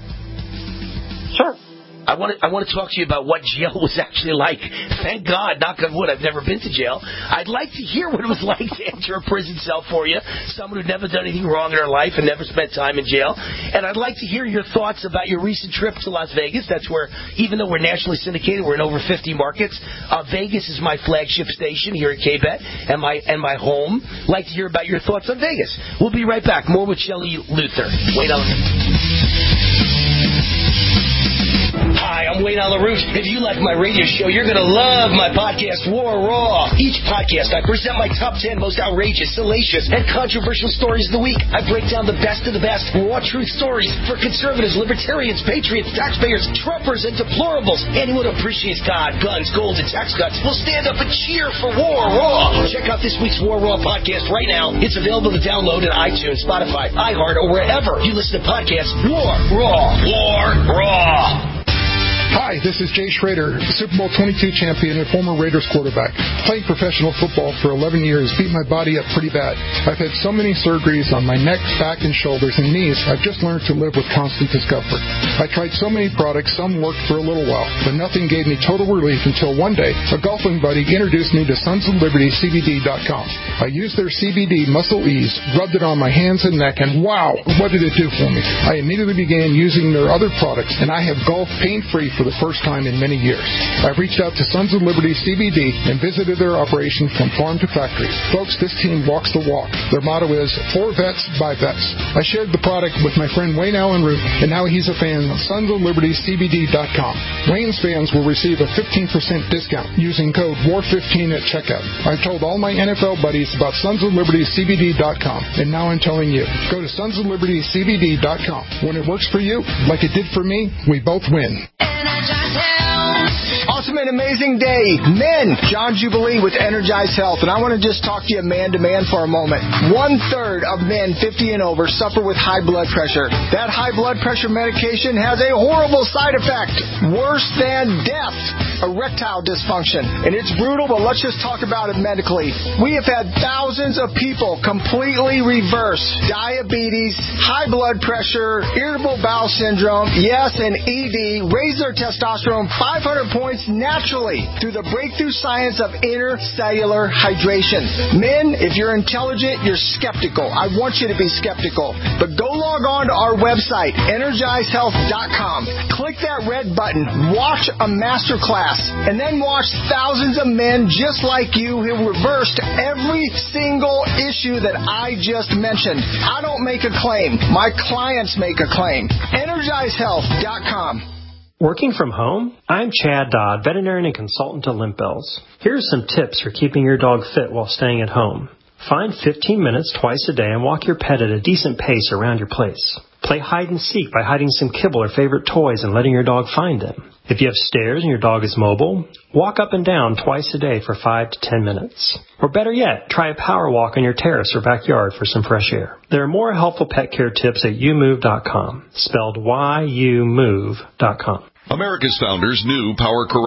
Sure. I want to talk to you about what jail was actually like. Thank God, knock on wood, I've never been to jail. I'd like to hear what it was like to enter a prison cell for you, someone who'd never done anything wrong in her life and never spent time in jail. And I'd like to hear your thoughts about your recent trip to Las Vegas. That's where, even though we're nationally syndicated, we're in over 50 markets. Vegas is my flagship station here at KBET and my home. I'd like to hear about your thoughts on Vegas. We'll be right back. More with Shelley Luther. Wait on. Hi, I'm Wayne Allyn Root. If you like my radio show, you're going to love my podcast, War Raw. Each podcast, I present my top 10 most outrageous, salacious, and controversial stories of the week. I break down the best of the best raw truth stories for conservatives, libertarians, patriots, taxpayers, Trumpers, and deplorables. Anyone who appreciates God, guns, gold, and tax cuts will stand up and cheer for War Raw. Check out this week's War Raw podcast right now. It's available to download at iTunes, Spotify, iHeart, or wherever you listen to podcasts. War Raw. War Raw. Hi, this is Jay Schrader, Super Bowl 22 champion and former Raiders quarterback. Playing professional football for 11 years beat my body up pretty bad. I've had so many surgeries on my neck, back, and shoulders and knees, I've just learned to live with constant discomfort. I tried so many products, some worked for a little while, but nothing gave me total relief until one day, a golfing buddy introduced me to SonsOfLibertyCBD.com. I used their CBD Muscle Ease, rubbed it on my hands and neck, and wow, what did it do for me? I immediately began using their other products, and I have golfed pain-free for the first time in many years. I've reached out to Sons of Liberty CBD and visited their operation from farm to factory. Folks, this team walks the walk. Their motto is, for vets, by vets. I shared the product with my friend Wayne Allyn Root, and now he's a fan of SonsOfLibertyCBD.com. Wayne's fans will receive a 15% discount using code WAR15 at checkout. I've told all my NFL buddies about SonsOfLibertyCBD.com, and now I'm telling you. Go to SonsOfLibertyCBD.com. When it works for you, like it did for me, we both win. Awesome and amazing day. Men, John Jubilee with Energize Health. And I want to just talk to you man to man for a moment. 1/3 of men 50 and over suffer with high blood pressure. That high blood pressure medication has a horrible side effect. Worse than death. Erectile dysfunction. And it's brutal, but let's just talk about it medically. We have had thousands of people completely reverse diabetes, high blood pressure, irritable bowel syndrome, yes, and ED, raise their testosterone 500 points naturally through the breakthrough science of intercellular hydration. Men, if you're intelligent, you're skeptical. I want you to be skeptical. But go log on to our website, EnergizeHealth.com. Click that red button. Watch a master class. And then watch thousands of men just like you who reversed every single issue that I just mentioned. I don't make a claim. My clients make a claim. EnergizeHealth.com. Working from home? I'm Chad Dodd, veterinarian and consultant to Limp Bells. Here are some tips for keeping your dog fit while staying at home. Find 15 minutes twice a day and walk your pet at a decent pace around your place. Play hide and seek by hiding some kibble or favorite toys and letting your dog find them. If you have stairs and your dog is mobile, walk up and down twice a day for 5 to 10 minutes. Or better yet, try a power walk on your terrace or backyard for some fresh air. There are more helpful pet care tips at youmove.com, spelled youmove.com. America's founders knew power correct.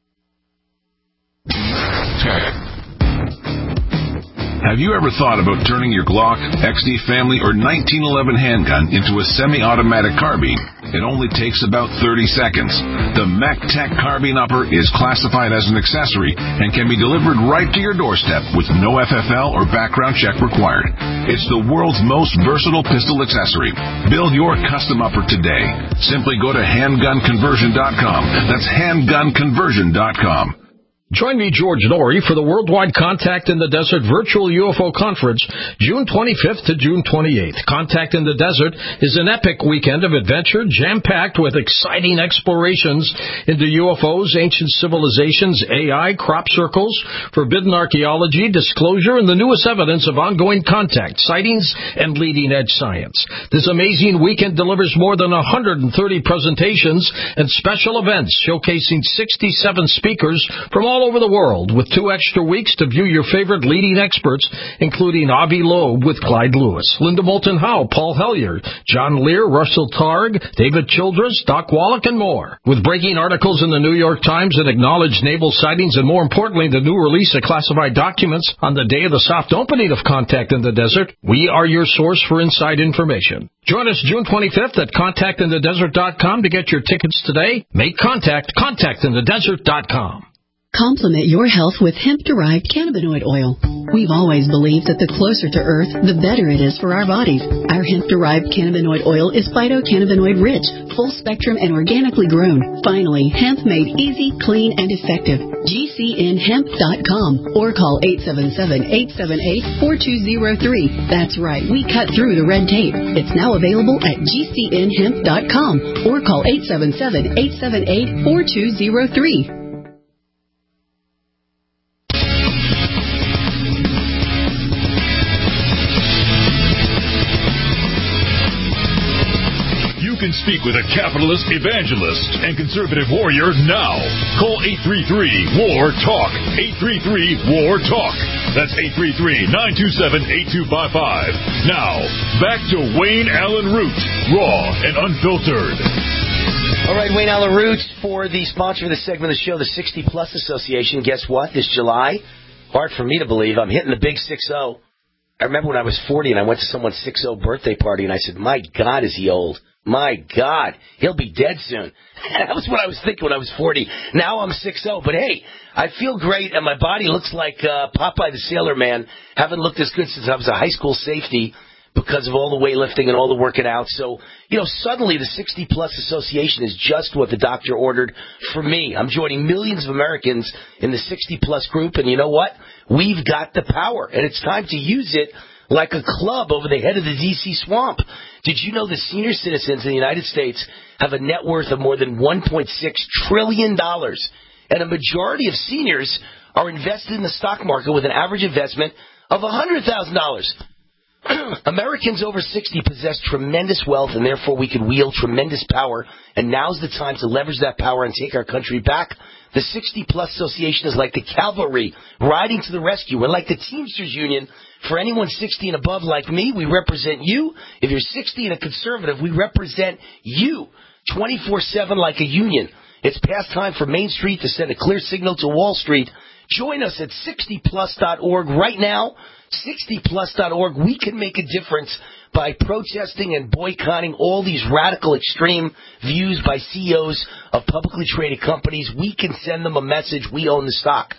Have you ever thought about turning your Glock, XD Family, or 1911 handgun into a semi-automatic carbine? It only takes about 30 seconds. The MacTech Carbine Upper is classified as an accessory and can be delivered right to your doorstep with no FFL or background check required. It's the world's most versatile pistol accessory. Build your custom upper today. Simply go to handgunconversion.com. That's handgunconversion.com. Join me, George Norrie, for the Worldwide Contact in the Desert Virtual UFO Conference, June 25th to June 28th. Contact in the Desert is an epic weekend of adventure, jam-packed with exciting explorations into UFOs, ancient civilizations, AI, crop circles, forbidden archaeology, disclosure, and the newest evidence of ongoing contact, sightings, and leading-edge science. This amazing weekend delivers more than 130 presentations and special events showcasing 67 speakers from all over the world, with 2 extra weeks to view your favorite leading experts, including Avi Loeb with Clyde Lewis, Linda Moulton Howe, Paul Hellyer, John Lear, Russell Targ, David Childress, Doc Wallach, and more. With breaking articles in the New York Times and acknowledged naval sightings, and more importantly, the new release of classified documents on the day of the soft opening of Contact in the Desert, we are your source for inside information. Join us June 25th at contactinthedesert.com to get your tickets today. Make contact, contactinthedesert.com. Complement your health with hemp-derived cannabinoid oil. We've always believed that the closer to Earth, the better it is for our bodies. Our hemp-derived cannabinoid oil is phytocannabinoid-rich, full-spectrum, and organically grown. Finally, hemp made easy, clean, and effective. GCNhemp.com or call 877-878-4203. That's right, we cut through the red tape. It's now available at GCNhemp.com or call 877-878-4203. You can speak with a capitalist, evangelist, and conservative warrior now. Call 833-WAR-TALK. 833-WAR-TALK. That's 833-927-8255. Now, back to Wayne Allen Root, raw and unfiltered. All right, Wayne Allen Root for the sponsor of this segment of the show, the 60 Plus Association. Guess what? This July, hard for me to believe, I'm hitting the big 6-0. I remember when I was 40 and I went to someone's 6-0 birthday party and I said, my God, is he old? My God, he'll be dead soon. That was what I was thinking when I was 40. Now I'm 6-0, but hey, I feel great and my body looks like Popeye the Sailor Man. Haven't looked as good since I was a high school safety because of all the weightlifting and all the working out. So, suddenly the 60 Plus Association is just what the doctor ordered for me. I'm joining millions of Americans in the 60 Plus group, and you know what? We've got the power, and it's time to use it like a club over the head of the D.C. swamp. Did you know that senior citizens in the United States have a net worth of more than $1.6 trillion? And a majority of seniors are invested in the stock market with an average investment of $100,000. Americans over 60 possess tremendous wealth, and therefore we could wield tremendous power. And now's the time to leverage that power and take our country back. The 60 Plus Association is like the cavalry riding to the rescue. We're like the Teamsters Union. For anyone 60 and above like me, we represent you. If you're 60 and a conservative, we represent you 24/7 like a union. It's past time for Main Street to send a clear signal to Wall Street. Join us at 60plus.org right now. 60plus.org. We can make a difference by protesting and boycotting all these radical extreme views by CEOs of publicly traded companies. We can send them a message. We own the stock.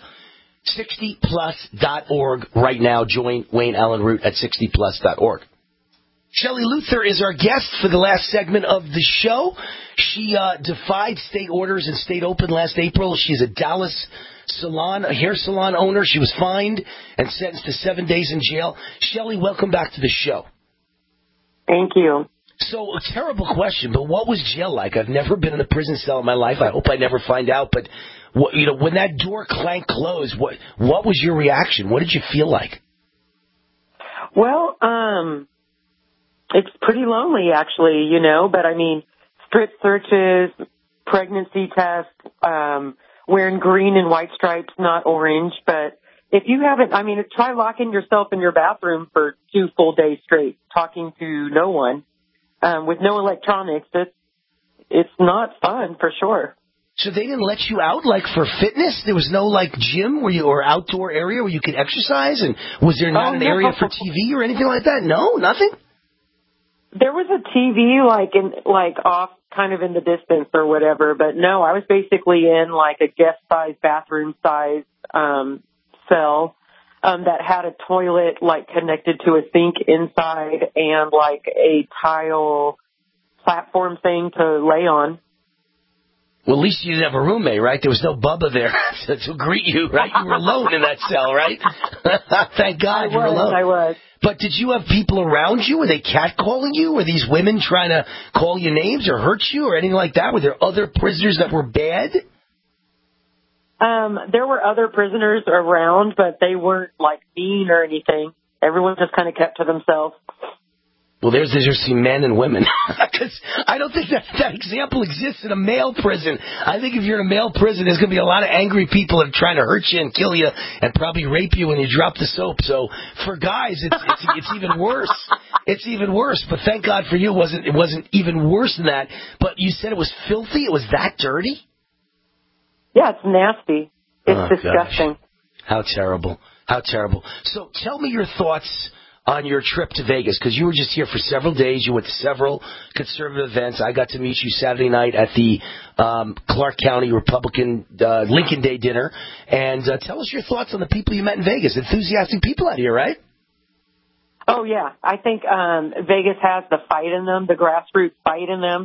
60plus.org right now. Join Wayne Allen Root at 60plus.org. Shelley Luther is our guest for the last segment of the show. She defied state orders and stayed open last April. She's a Dallas salon, a hair salon owner. She was fined and sentenced to 7 days in jail. Shelley, welcome back to the show. Thank you. So, a terrible question, but what was jail like? I've never been in a prison cell in my life. I hope I never find out. But, when that door clanked closed, what was your reaction? What did you feel like? Well, it's pretty lonely, actually, but I mean, strip searches, pregnancy test, wearing green and white stripes, not orange. But if you haven't, I mean, try locking yourself in your bathroom for 2 full days straight, talking to no one, with no electronics. It's not fun for sure. So they didn't let you out, like, for fitness? There was no, like, gym or outdoor area where you could exercise? And was there not an area for TV or anything like that? No, nothing? There was a TV, off kind of in the distance or whatever. But no, I was basically in, like, a guest-size, bathroom-size cell that had a toilet, like, connected to a sink inside and, like, a tile platform thing to lay on. Well, at least you didn't have a roommate, right? There was no Bubba there to greet you, right? You were alone in that cell, right? Thank God you were alone. I was. But did you have people around you? Were they catcalling you? Were these women trying to call you names or hurt you or anything like that? Were there other prisoners that were bad? There were other prisoners around, but they weren't, like, mean or anything. Everyone just kind of kept to themselves. Well, there's just men and women. Because I don't think that example exists in a male prison. I think if you're in a male prison, there's going to be a lot of angry people that are trying to hurt you and kill you and probably rape you when you drop the soap. So for guys, it's even worse. It's even worse. But thank God for you, it wasn't even worse than that. But you said it was filthy? It was that dirty? Yeah, it's nasty. It's disgusting. Gosh. How terrible. How terrible. So tell me your thoughts on your trip to Vegas, because you were just here for several days. You went to several conservative events. I got to meet you Saturday night at the Clark County Republican Lincoln Day dinner. And tell us your thoughts on the people you met in Vegas. Enthusiastic people out here, right? Oh, yeah. I think Vegas has the fight in them, the grassroots fight in them.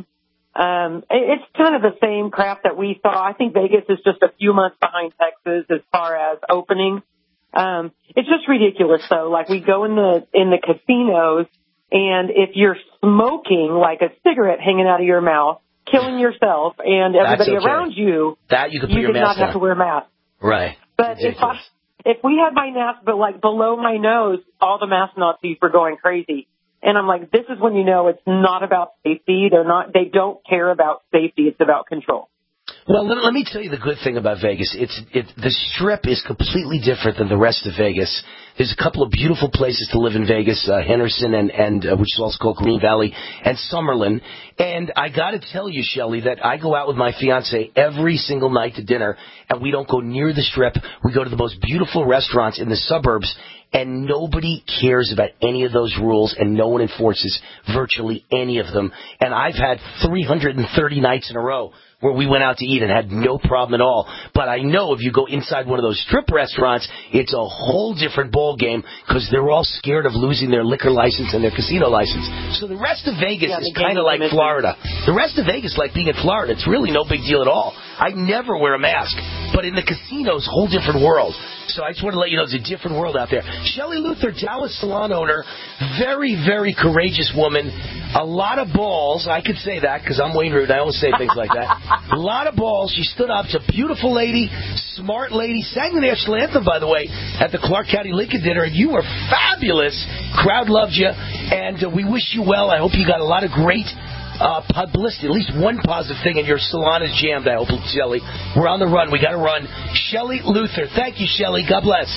It's kind of the same crap that we saw. I think Vegas is just a few months behind Texas as far as opening. It's just ridiculous, though. Like, we go in the casinos, and if you're smoking, like a cigarette hanging out of your mouth, killing yourself and everybody around you, that you did not have to wear a mask. Right. But if we had my mask, but like below my nose, all the mask Nazis were going crazy. And I'm like, this is when you know it's not about safety. They don't care about safety. It's about control. Well, let me tell you the good thing about Vegas. The Strip is completely different than the rest of Vegas. There's a couple of beautiful places to live in Vegas, Henderson and which is also called Green Valley, and Summerlin. And I got to tell you, Shelley, that I go out with my fiance every single night to dinner, and we don't go near the Strip. We go to the most beautiful restaurants in the suburbs, and nobody cares about any of those rules, and no one enforces virtually any of them. And I've had 330 nights in a row where we went out to eat and had no problem at all. But I know if you go inside one of those strip restaurants, it's a whole different ball game because they're all scared of losing their liquor license and their casino license. So the rest of Vegas is kind of like Florida. The rest of Vegas is like being in Florida. It's really no big deal at all. I never wear a mask. But in the casinos, whole different world. So I just want to let you know it's a different world out there. Shelley Luther, Dallas salon owner, very, very courageous woman. A lot of balls. I could say that because I'm Wayne Root. I always say things like that. A lot of balls. She stood up. She's a beautiful lady, smart lady. Sang the national anthem, by the way, at the Clark County Lincoln dinner. And you were fabulous. Crowd loved you. And we wish you well. I hope you got a lot of great publicity, at least one positive thing, and your salon is jammed, I hope, Shelley. We're on the run. We got to run. Shelley Luther. Thank you, Shelley. God bless.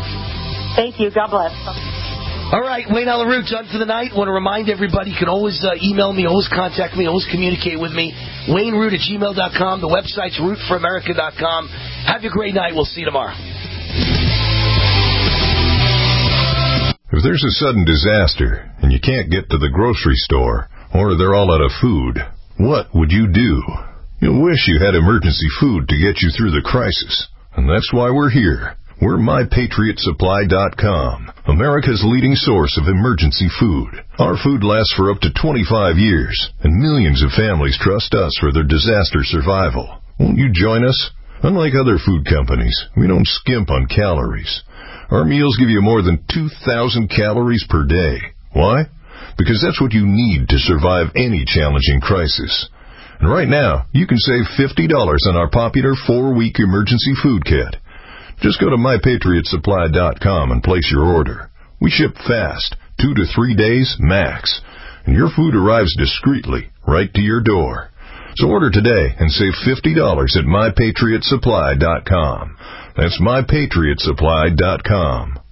Thank you. God bless. All right, Wayne Allyn Root, done for the night. Want to remind everybody, you can always email me, always contact me, always communicate with me. WayneRoot@gmail.com. The website's rootforamerica.com. Have a great night. We'll see you tomorrow. If there's a sudden disaster and you can't get to the grocery store, or they're all out of food, what would you do? You'll wish you had emergency food to get you through the crisis. And that's why we're here. We're MyPatriotSupply.com, America's leading source of emergency food. Our food lasts for up to 25 years, and millions of families trust us for their disaster survival. Won't you join us? Unlike other food companies, we don't skimp on calories. Our meals give you more than 2,000 calories per day. Why? Because that's what you need to survive any challenging crisis. And right now, you can save $50 on our popular 4-week emergency food kit. Just go to MyPatriotSupply.com and place your order. We ship fast, 2 to 3 days max, and your food arrives discreetly right to your door. So order today and save $50 at MyPatriotSupply.com. That's MyPatriotSupply.com.